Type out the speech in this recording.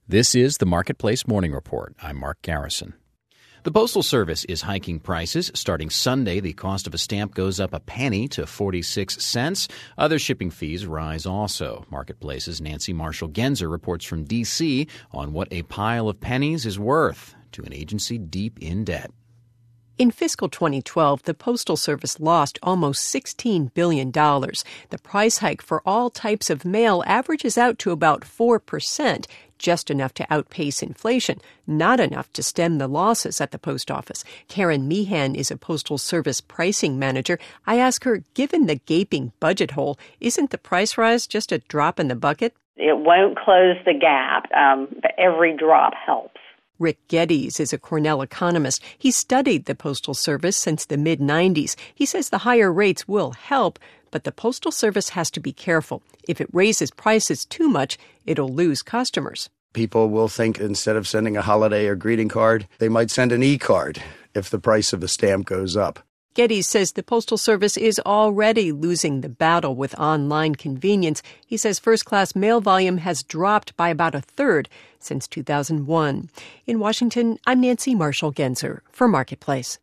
This is the Marketplace Morning Report. I'm Mark Garrison. The Postal Service is hiking prices. Starting Sunday, the cost of a stamp goes up a penny to 46 cents. Other shipping fees rise also. Marketplace's Nancy Marshall-Genzer reports from D.C. on what a pile of pennies is worth to an agency deep in debt. In fiscal 2012, the Postal Service lost almost $16 billion. The price hike for all types of mail averages out to about 4%, just enough to outpace inflation, not enough to stem the losses at the post office. Karen Meehan is a Postal Service pricing manager. I ask her, given the gaping budget hole, isn't the price rise just a drop in the bucket? It won't close the gap, but every drop helps. Rick Geddes is a Cornell economist. He studied the Postal Service since the mid-'90s. He says the higher rates will help, but the Postal Service has to be careful. If it raises prices too much, it'll lose customers. People will think instead of sending a holiday or greeting card, they might send an e-card if the price of a stamp goes up. Geddes says the Postal Service is already losing the battle with online convenience. He says first-class mail volume has dropped by about a third since 2001. In Washington, I'm Nancy Marshall-Genzer for Marketplace.